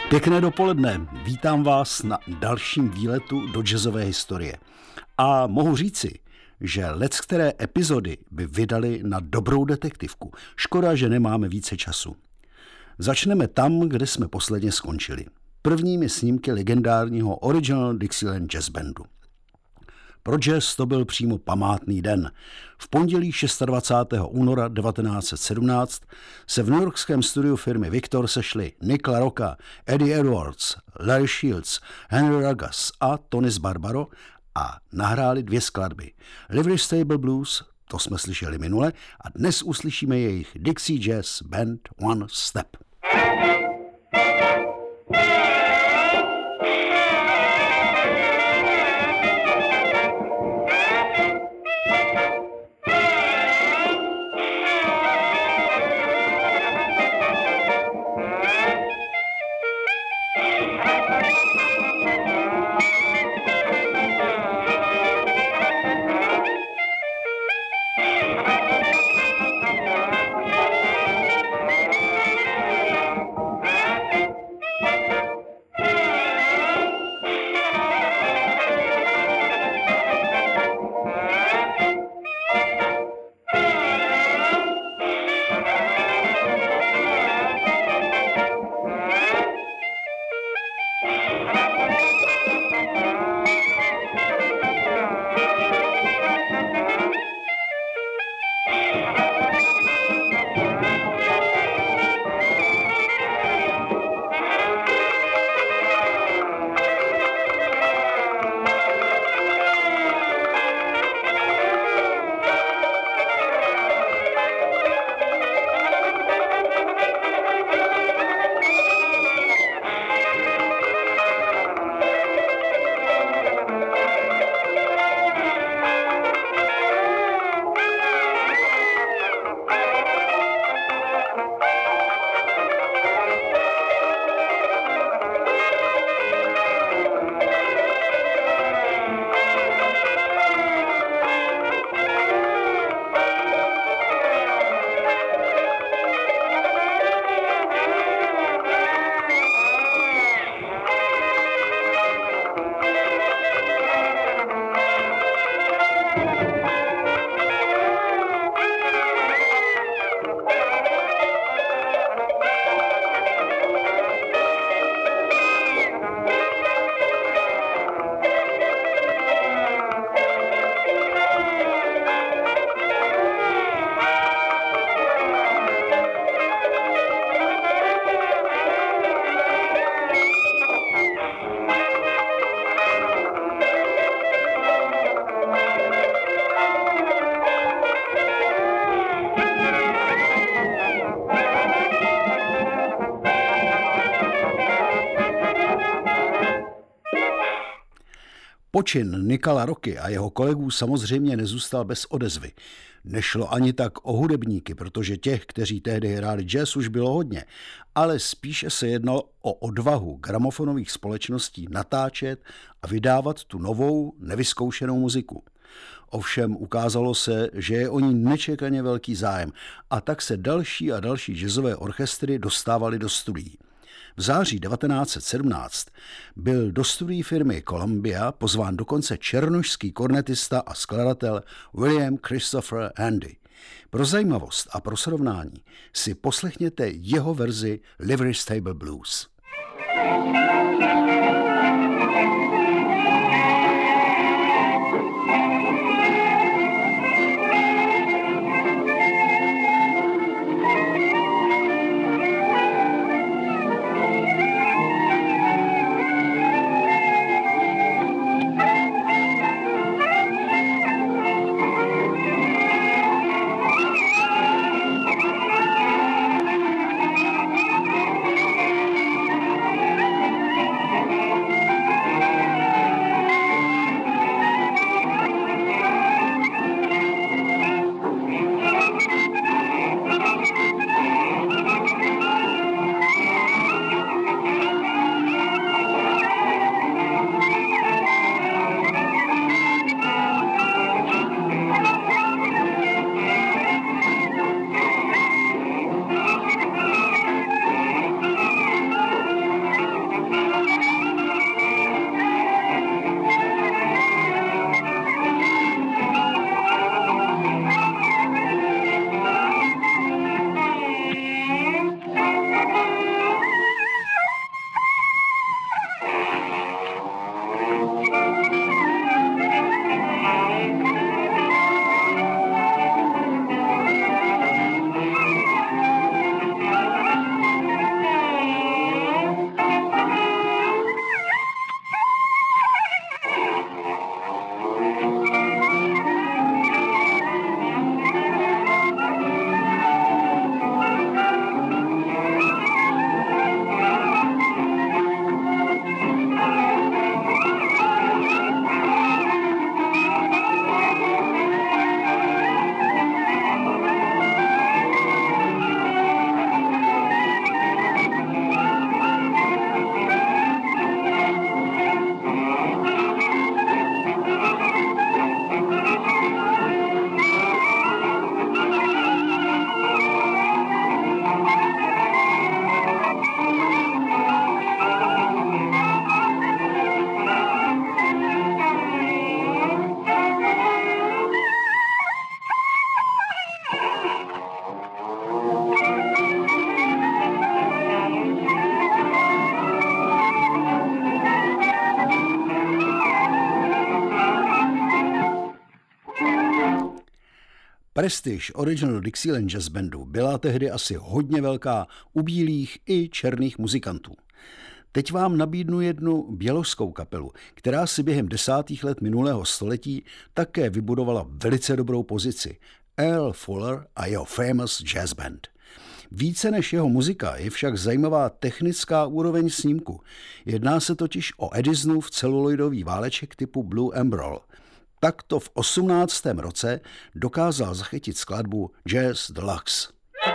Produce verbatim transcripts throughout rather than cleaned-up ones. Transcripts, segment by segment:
Pěkné dopoledne, vítám vás na dalším výletu do jazzové historie. A mohu říci, že leckteré epizody by vydali na dobrou detektivku. Škoda, že nemáme více času. Začneme tam, kde jsme posledně skončili. Prvními snímky legendárního Original Dixieland Jazz Bandu. Pro jazz to byl přímo památný den. V pondělí dvacátého šestého února devatenáct set sedmnáct se v newyorském studiu firmy Victor sešli Nick LaRocca, Eddie Edwards, Larry Shields, Henry Ragas a Tony Barbaro a nahráli dvě skladby. Livery Stable Blues, to jsme slyšeli minule, a dnes uslyšíme jejich Dixie Jazz Band One Step. Počin Nicka LaRocky a jeho kolegů samozřejmě nezůstal bez odezvy. Nešlo ani tak o hudebníky, protože těch, kteří tehdy hráli jazz, už bylo hodně, ale spíše se jednalo o odvahu gramofonových společností natáčet a vydávat tu novou, nevyzkoušenou muziku. Ovšem ukázalo se, že je o ní nečekaně velký zájem, a tak se další a další jazzové orchestry dostávaly do studií. V září devatenáct set sedmnáct byl do studií firmy Columbia pozván dokonce černošský kornetista a skladatel William Christopher Handy. Pro zajímavost a pro srovnání si poslechněte jeho verzi Livery Stable Blues. Prestiž Original Dixieland Jazz Bandu byla tehdy asi hodně velká u bílých i černých muzikantů. Teď vám nabídnu jednu běložskou kapelu, která si během desátých let minulého století také vybudovala velice dobrou pozici. Earl Fuller a jeho Famous Jazz Band. Více než jeho muzika je však zajímavá technická úroveň snímku. Jedná se totiž o Edisonův celuloidový váleček typu Blue Emerald. Takto v osmnáctém roce dokázal zachytit skladbu Jazz Deluxe.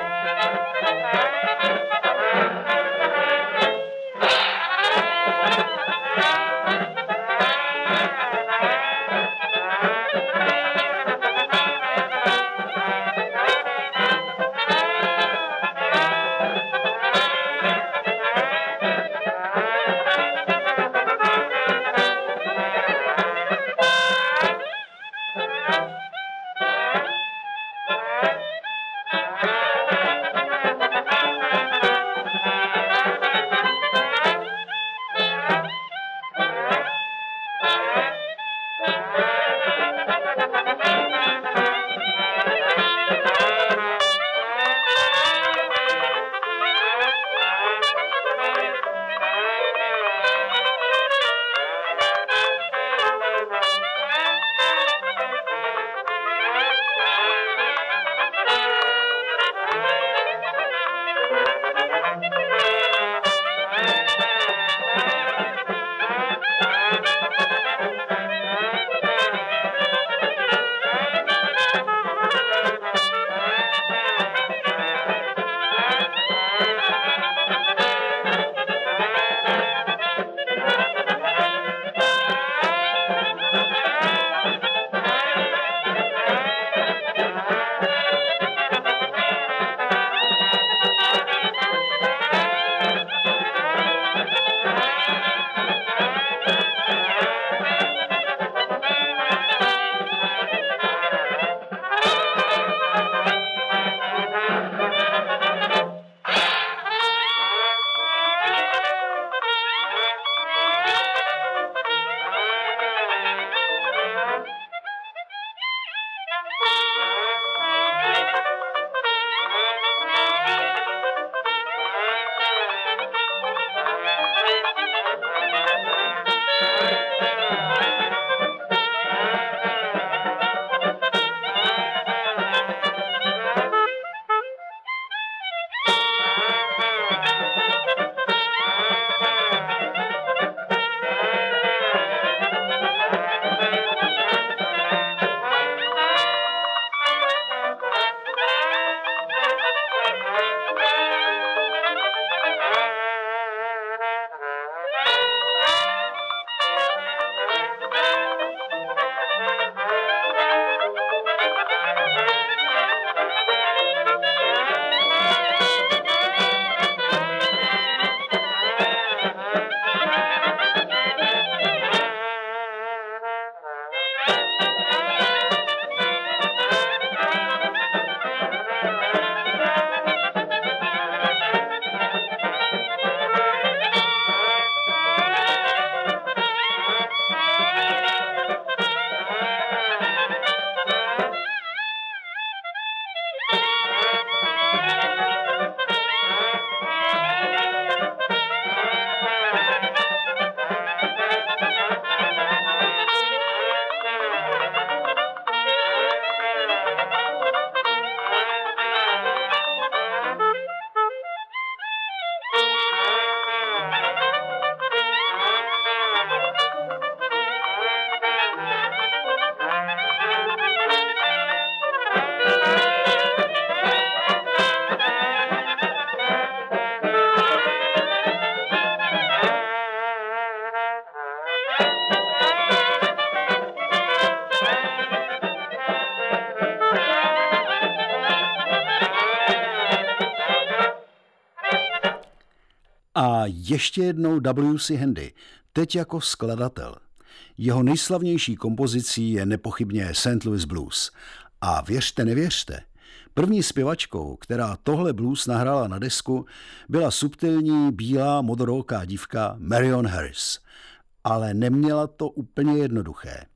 A ještě jednou W C Handy, teď jako skladatel. Jeho nejslavnější kompozicí je nepochybně Saint Louis Blues. A věřte, nevěřte, první zpěvačkou, která tohle blues nahrála na desku, byla subtilní, bílá, modrooká dívka Marion Harris. Ale neměla to úplně jednoduché.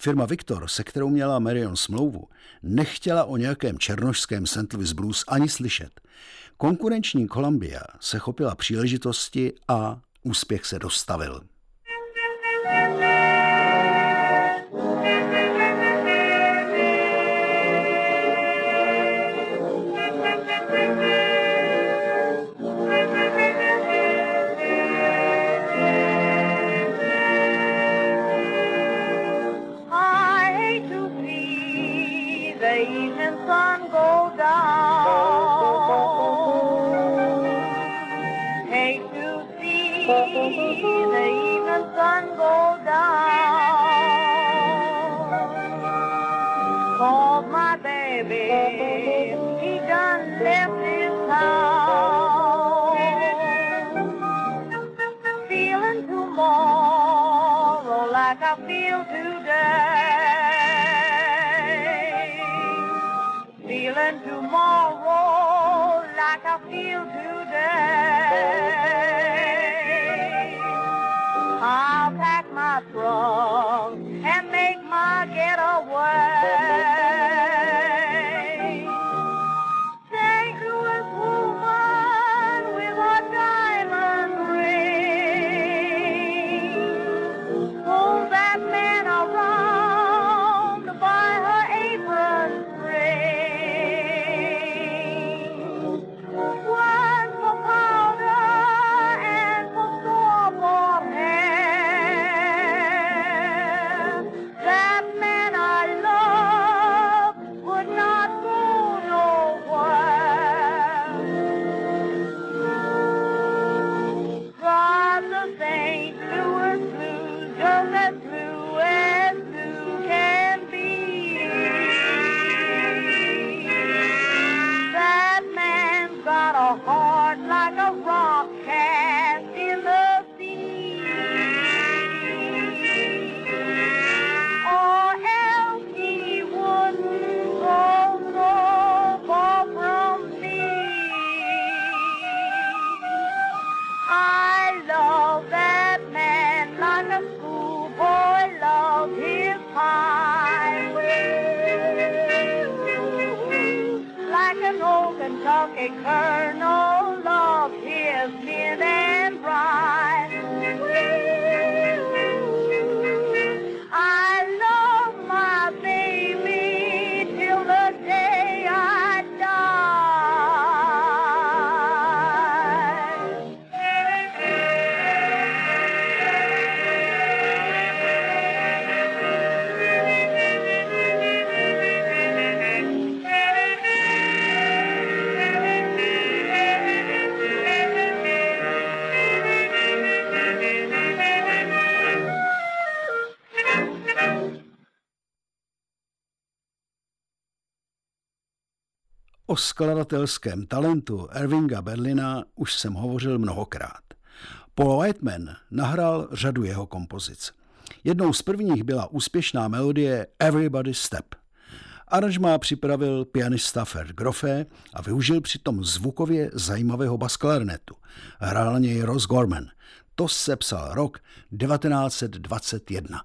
Firma Victor, se kterou měla Marion smlouvu, nechtěla o nějakém černošském Saint Louis Blues ani slyšet. Konkurenční Columbia se chopila příležitosti a úspěch se dostavil. O skladatelském talentu Irvinga Berlina už jsem hovořil mnohokrát. Paul Whiteman nahrál řadu jeho kompozic. Jednou z prvních byla úspěšná melodie Everybody Step. Aranžmá připravil pianista Ferd Grofe a využil přitom zvukově zajímavého basklarinetu. Hrál na něj Ross Gorman. To sepsal rok devatenáct set dvacet jedna.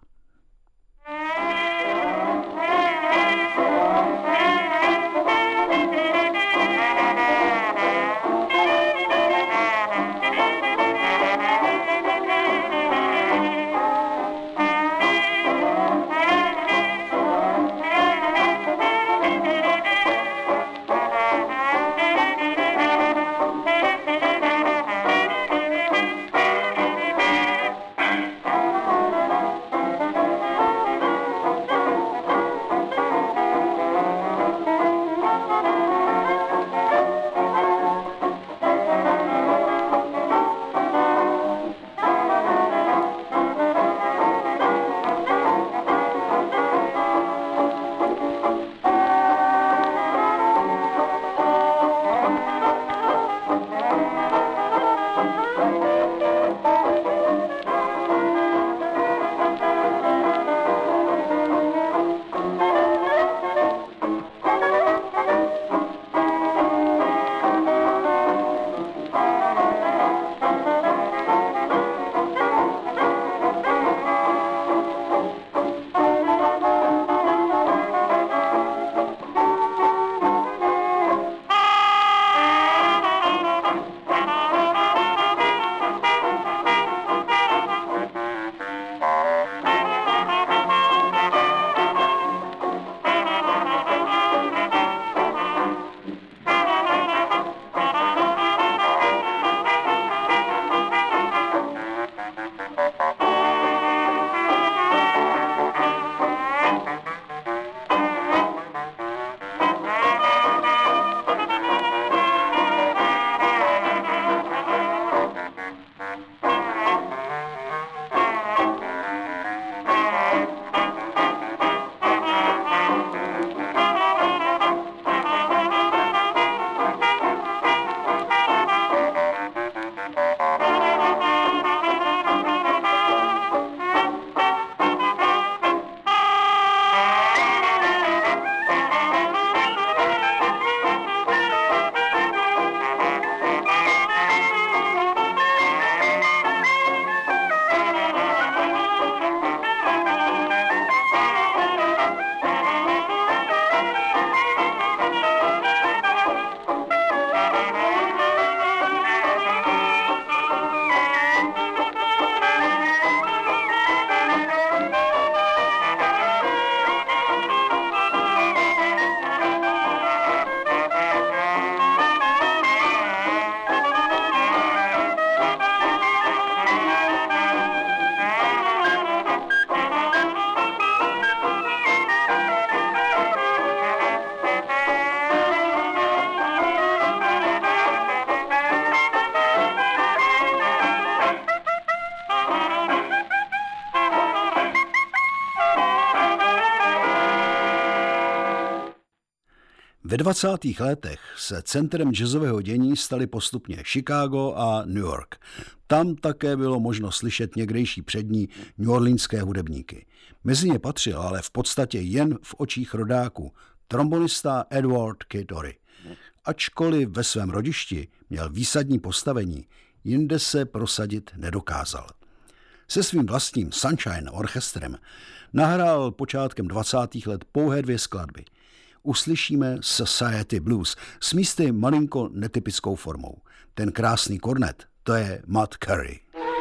Ve dvacátých letech se centrem jazzového dění staly postupně Chicago a New York. Tam také bylo možno slyšet někdejší přední neworleanské hudebníky. Mezi ně patřil ale v podstatě jen v očích rodáků trombonista Edward Kid Ory. Ačkoliv ve svém rodišti měl výsadní postavení, jinde se prosadit nedokázal. Se svým vlastním Sunshine orchestrem nahrál počátkem dvacátých let pouhé dvě skladby. Uslyšíme Society Blues s místy malinko netypickou formou. Ten krásný kornet, to je Mud Curry.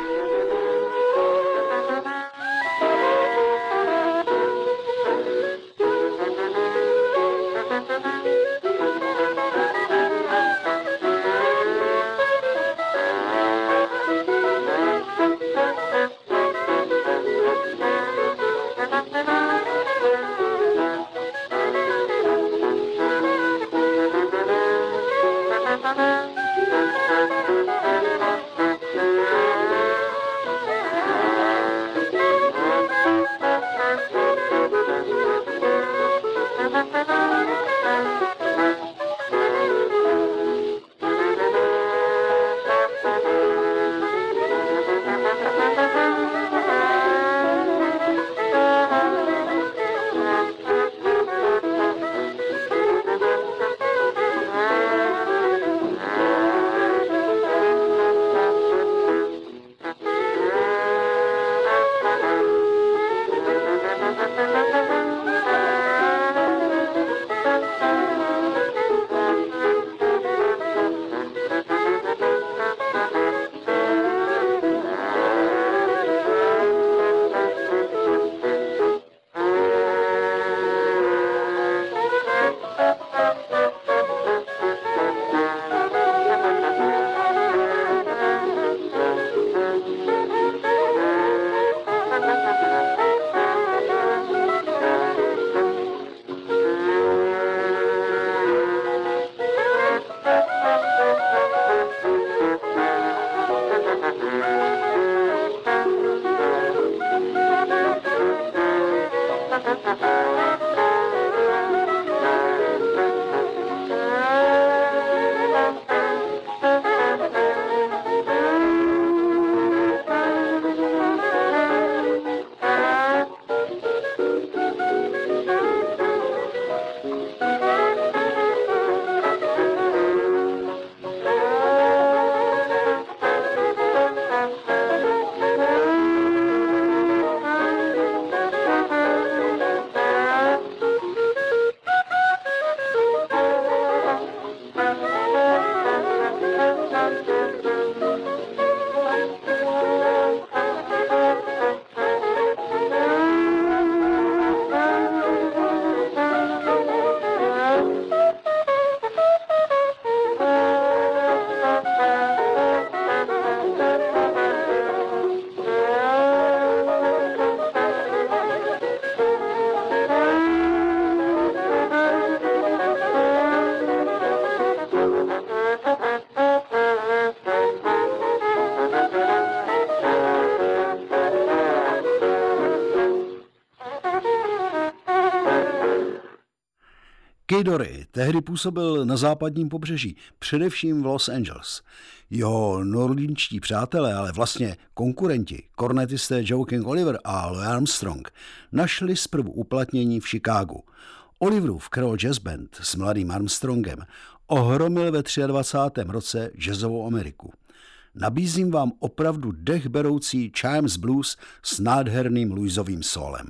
Kid Ory tehdy působil na západním pobřeží, především v Los Angeles. Jeho norlínští přátelé, ale vlastně konkurenti, kornetisté Joe King Oliver a Louis Armstrong, našli zprvu uplatnění v Chicagu. Oliverův Creole Jazz Band s mladým Armstrongem ohromil ve dvacátém třetím roce jazzovou Ameriku. Nabízím vám opravdu dechberoucí Chimes Blues s nádherným Louisovým sólem.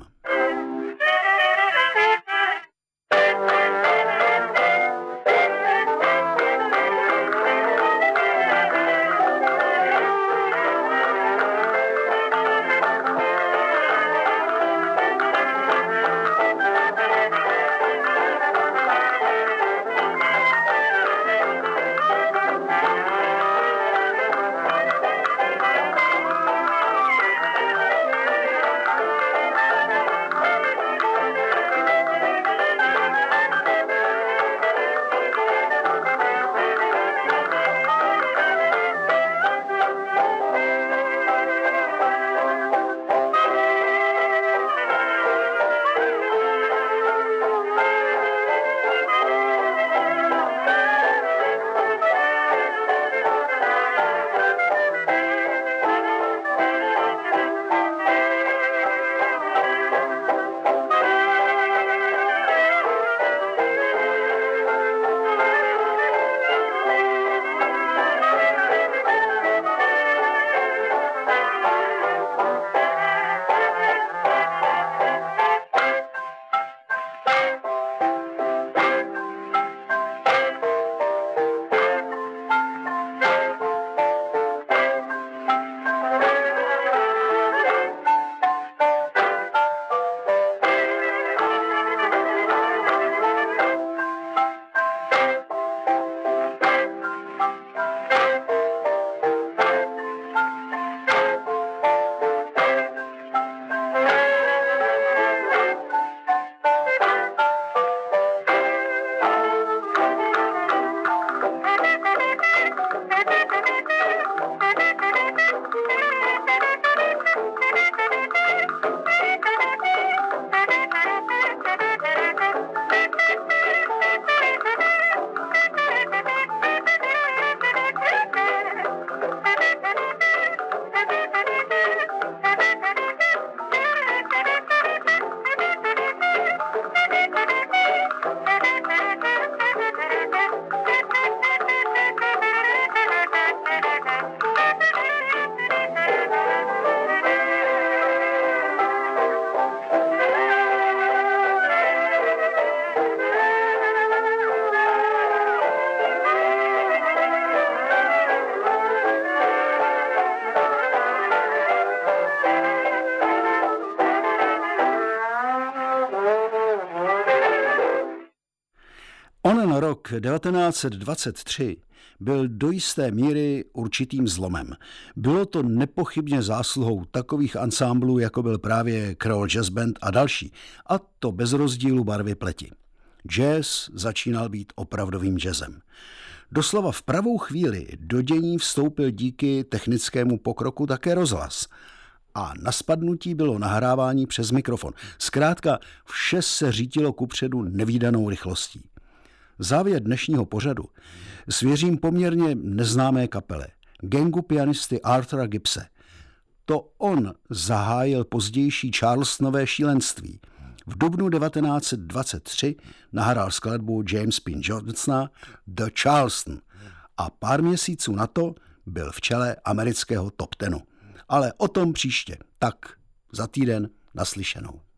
Thank you. Rok devatenáct set dvacet tři byl do jisté míry určitým zlomem. Bylo to nepochybně zásluhou takových ansámblů, jako byl právě Creole Jazz Band a další, a to bez rozdílu barvy pleti. Jazz začínal být opravdovým jazzem. Doslova v pravou chvíli do dění vstoupil díky technickému pokroku také rozhlas. A na spadnutí bylo nahrávání přes mikrofon. Zkrátka vše se řítilo kupředu nevídanou rychlostí. Závěr dnešního pořadu svěřím poměrně neznámé kapele, gangu pianisty Arthura Gibbse. To on zahájil pozdější Charlestonové šílenství. V dubnu devatenáct set dvacet tři nahrál skladbu James Pin Johnsona The Charleston a pár měsíců na to byl v čele amerického top tenu. Ale o tom příště. Tak za týden naslyšenou.